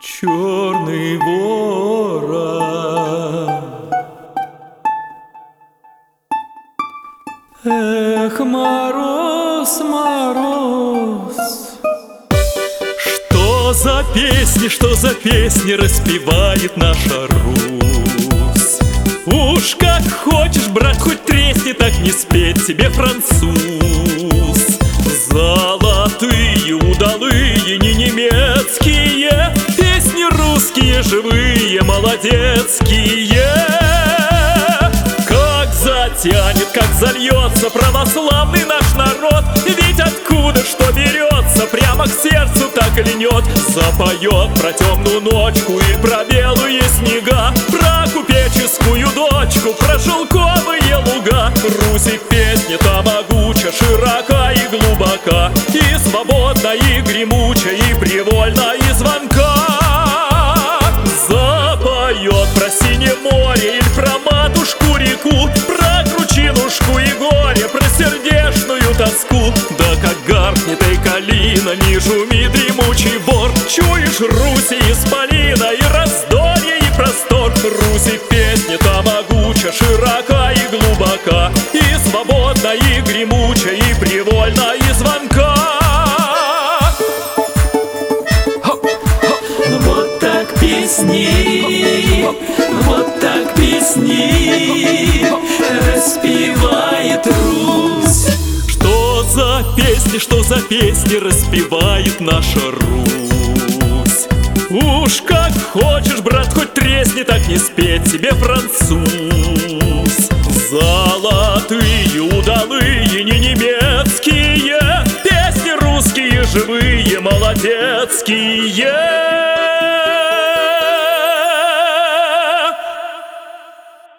Черный ворон. Эх, мороз, мороз. Что за песни распевает наша Русь? Уж как хочешь, брат, хоть тресни, так не спеть тебе француз. Золотые, удалые, не немецкие песни русские, живые, молодецкие. Как затянет, как зальется православный наш народ, ведь откуда что берется, прямо к сердцу так и льнет. Запоет про темную ночку и про белые снега, про купеческую дочку, про шелковые луга. Руси песня-то могуча, широка и глубока, и свободна, и гремуча, и привольна, и звонка. Запоет про синее море или про матушку-реку, про кручинушку и горе, про сердечную тоску. Да как гаркнет и калина, не шумит дремучий бор, чуешь Руси исполина и раздолье, и простор. Руси песня-то могуча, широка и глубока, и свободна, и гремуча, и привольна, и звонка. Вот так песни, вот так песни распевает Русь. Что за песни распевает наша Русь? Уж как хочешь, брат, хоть тресни, так не спеть тебе француз. Золотые, удалые, не немецкие песни русские, живые, молодецкие.